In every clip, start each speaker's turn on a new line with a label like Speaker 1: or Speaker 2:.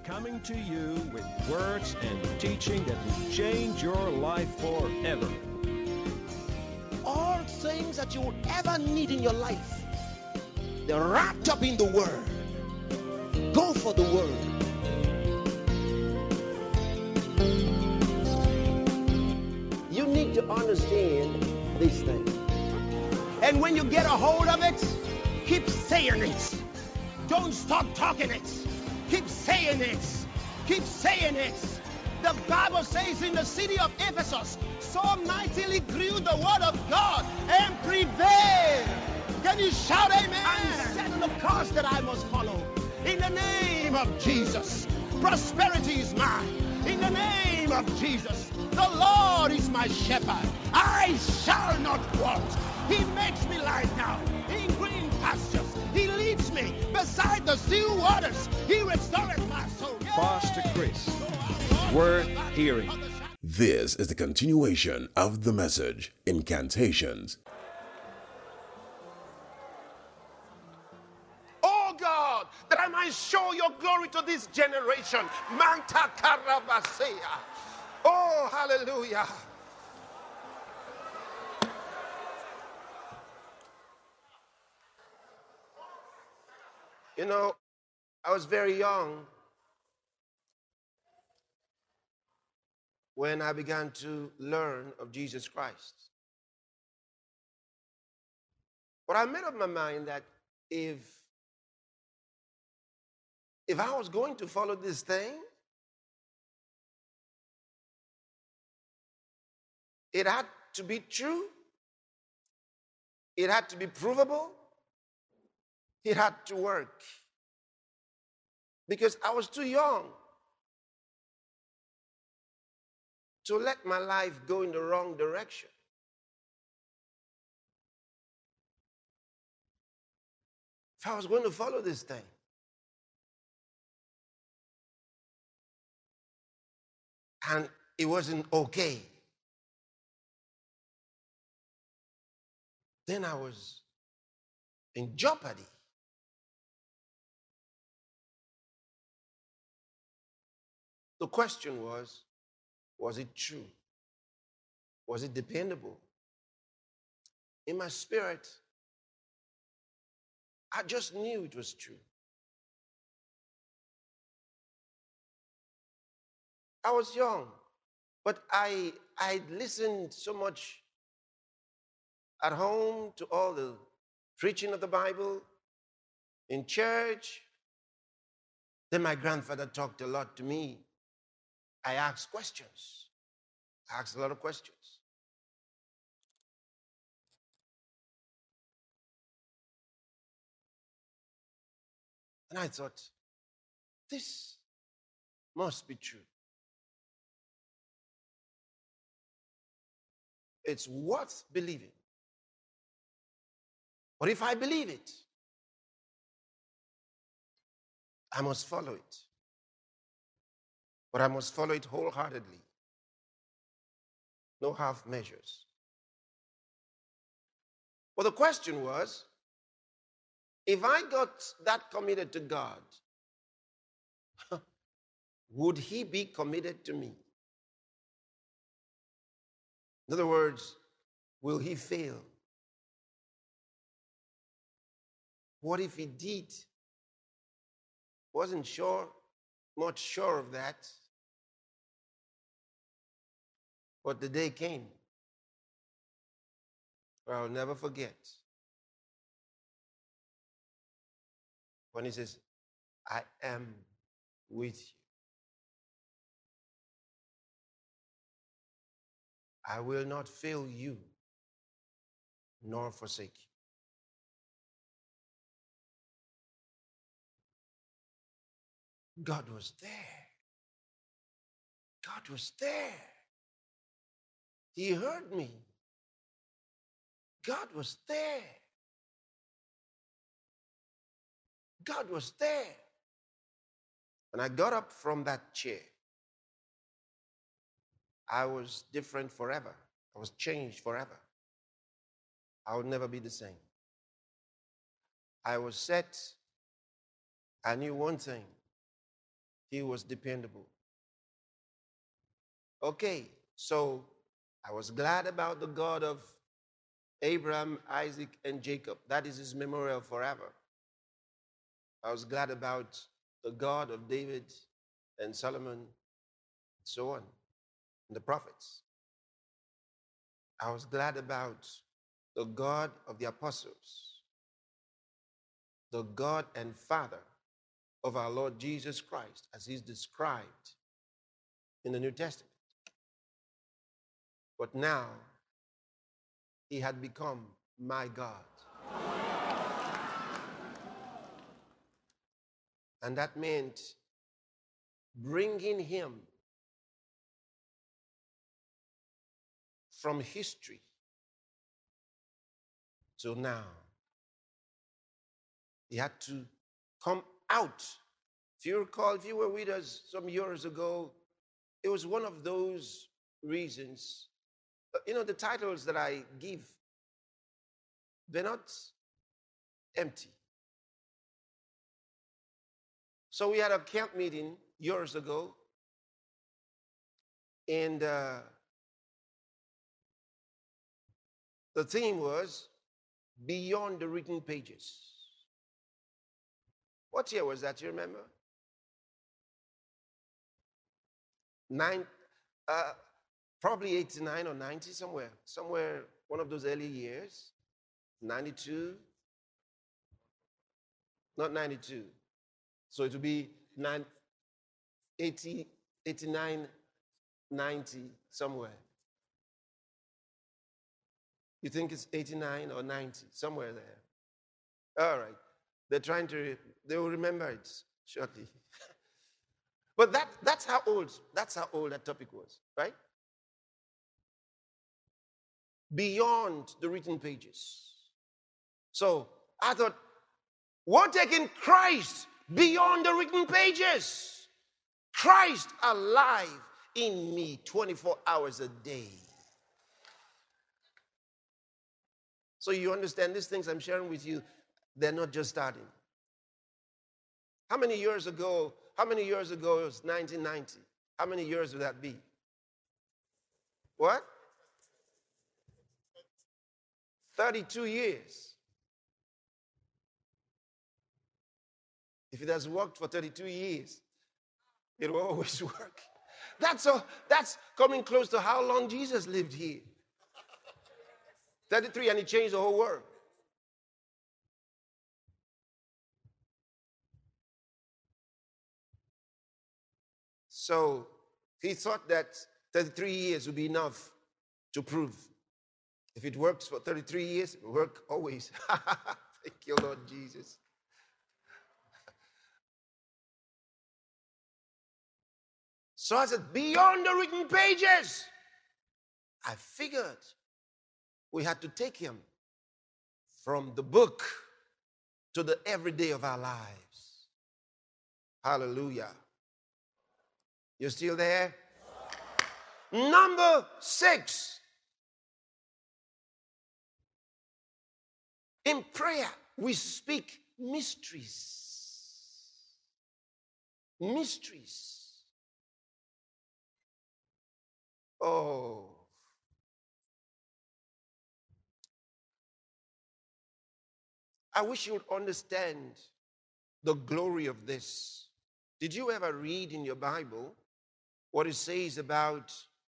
Speaker 1: coming to you with words and teaching that will change your life forever.
Speaker 2: All things that you would ever need in your life, they're wrapped up in the Word. Go for the Word. You need to understand these things. And when you get a hold of it, keep saying it. Don't stop talking it. Keep saying it. Keep saying it. The Bible says in the city of Ephesus, so mightily grew the word of God and prevailed. Can you shout amen? I'm setting the course that I must follow. In the name of Jesus, prosperity is mine. In the name of Jesus, the Lord is my shepherd. I shall not want. He makes me lie down in green pastures. He leads me beside the still waters. He restoreth my soul.
Speaker 1: Pastor Chris, worth hearing.
Speaker 3: This is the continuation of the message, Incantations.
Speaker 2: Oh God, that I might show your glory to this generation. Manta Karabasea. Oh, hallelujah. You know, I was very young when I began to learn of Jesus Christ. But I made up my mind that if I was going to follow this thing, it had to be true. It had to be provable. It had to work. Because I was too young to let my life go in the wrong direction. If I was going to follow this thing, and it wasn't okay, then I was in jeopardy. The question was it true? Was it dependable? In my spirit, I just knew it was true. I was young, but I listened so much at home to all the preaching of the Bible, in church. Then my grandfather talked a lot to me. I asked questions. I asked a lot of questions. And I thought, this must be true. It's worth believing. But if I believe it, I must follow it. But I must follow it wholeheartedly. No half measures. But the question was, if I got that committed to God, would he be committed to me? In other words, will he fail? What if he did? Wasn't much sure of that. But the day came where I'll never forget when he says, I am with you. I will not fail you nor forsake you. God was there. God was there. He heard me. God was there. God was there. When I got up from that chair, I was different forever. I was changed forever. I would never be the same. I was set. I knew one thing. He was dependable. Okay, so I was glad about the God of Abraham, Isaac, and Jacob. That is his memorial forever. I was glad about the God of David and Solomon, and so on, and the prophets. I was glad about the God of the apostles, the God and Father of our Lord Jesus Christ, as he's described in the New Testament. But now, he had become my God. And that meant bringing him from history to now. He had to come out. If you recall, if you were with us some years ago, it was one of those reasons. You know, the titles that I give, they're not empty. So we had a camp meeting years ago, and the theme was Beyond the Written Pages. What year was that, you remember? Probably 89 or 90, somewhere one of those early years. 92, not 92. So it would be 80, 89, 90, somewhere. You think it's 89 or 90, somewhere there. All right. They will remember it shortly. But that's how old that topic was, right? Beyond the written pages. So I thought, we're taking Christ beyond the written pages. Christ alive in me 24 hours a day. So you understand these things I'm sharing with you, they're not just starting. How many years ago it was 1990? How many years would that be? What? 32 years. If it has worked for 32 years, it will always work. That's coming close to how long Jesus lived here. 33, and he changed the whole world. So he thought that 33 years would be enough to prove. If it works for 33 years, it will work always. Thank you, Lord Jesus. So I said, beyond the written pages. I figured we had to take him from the book to the everyday of our lives. Hallelujah. You still there? Number 6. In prayer, we speak mysteries. Mysteries. Oh. I wish you would understand the glory of this. Did you ever read in your Bible what it says about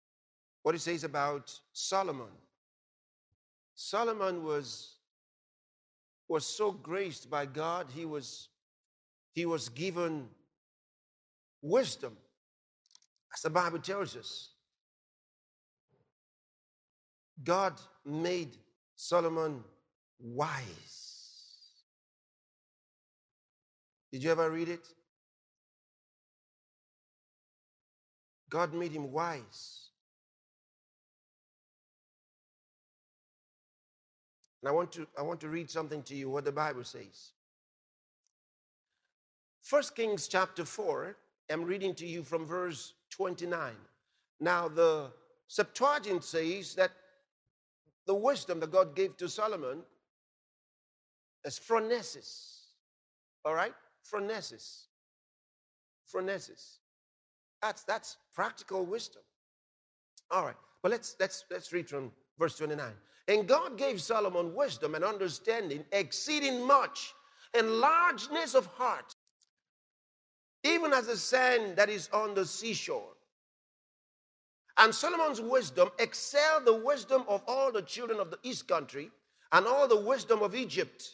Speaker 2: Solomon? Solomon was so graced by God. He was given wisdom, as the Bible tells us. God made Solomon wise. Did you ever read it? God made him wise. And I want to read something to you, what the Bible says. 1 Kings chapter 4, I'm reading to you from verse 29. Now the Septuagint says that the wisdom that God gave to Solomon is phronesis. All right? Phronesis. furnaces. That's practical wisdom. All right, but let's read from verse 29. And God gave Solomon wisdom and understanding, exceeding much, and largeness of heart, even as the sand that is on the seashore. And Solomon's wisdom excelled the wisdom of all the children of the east country and all the wisdom of Egypt.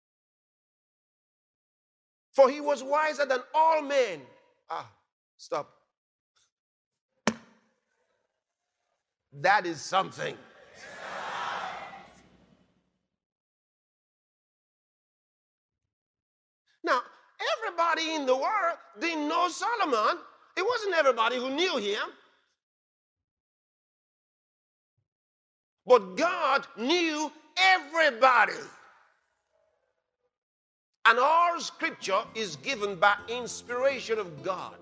Speaker 2: For he was wiser than all men. Stop. That is something. Now, everybody in the world didn't know Solomon. It wasn't everybody who knew him. But God knew everybody. And all scripture is given by inspiration of God.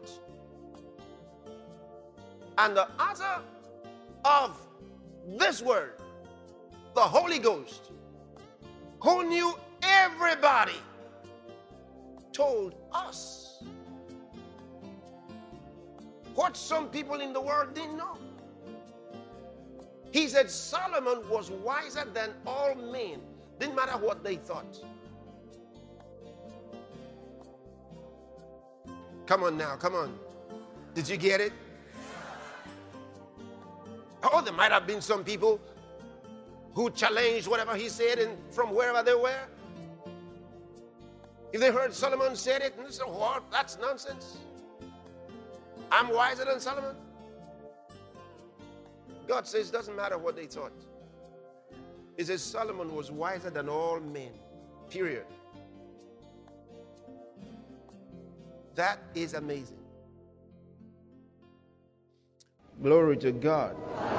Speaker 2: And the author of this word, the Holy Ghost, who knew everybody, told us what some people in the world didn't know. He said Solomon was wiser than all men. Didn't matter what they thought. Come on now, come on. Did you get it? Oh, there might have been some people who challenged whatever he said and from wherever they were. If they heard Solomon said it, and they said, what? That's nonsense. I'm wiser than Solomon. God says it doesn't matter what they thought. He says Solomon was wiser than all men. Period. That is amazing. Glory to God.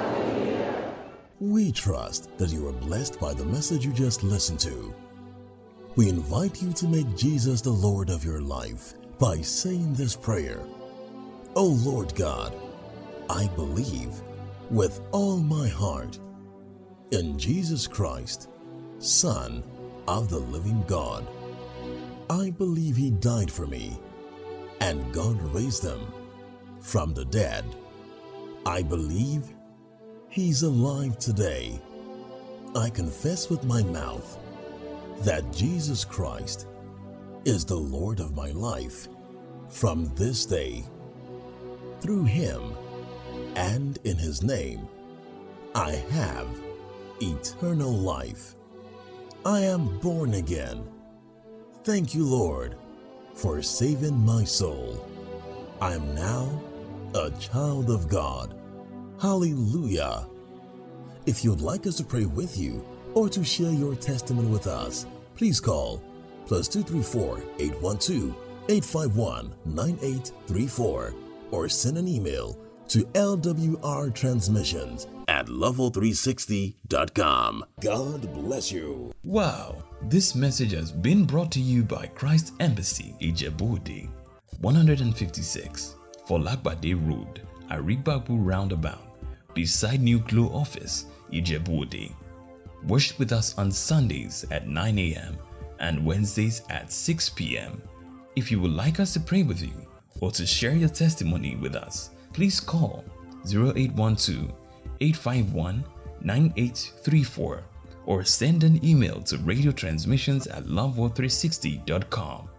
Speaker 3: We trust that you are blessed by the message you just listened to. We invite you to make Jesus the Lord of your life by saying this prayer. O Lord God, I believe with all my heart in Jesus Christ, Son of the living God. I believe he died for me and God raised him from the dead. I believe he's alive today. I confess with my mouth that Jesus Christ is the Lord of my life from this day. Through him and in his name, I have eternal life. I am born again. Thank you, Lord, for saving my soul. I am now a child of God. Hallelujah. If you'd like us to pray with you or to share your testimony with us, please call +234 812 851 9834 or send an email to lwrtransmissions@level360.com. God bless you.
Speaker 4: Wow, this message has been brought to you by Christ Embassy, Ijebu-Ode, 156 Folagbade Road, Arigbabu Roundabout, beside New Glow Office, Ijebu-Ode. Worship with us on Sundays at 9 a.m. and Wednesdays at 6 p.m. If you would like us to pray with you or to share your testimony with us, please call 0812-851-9834 or send an email to radiotransmissions@level360.com.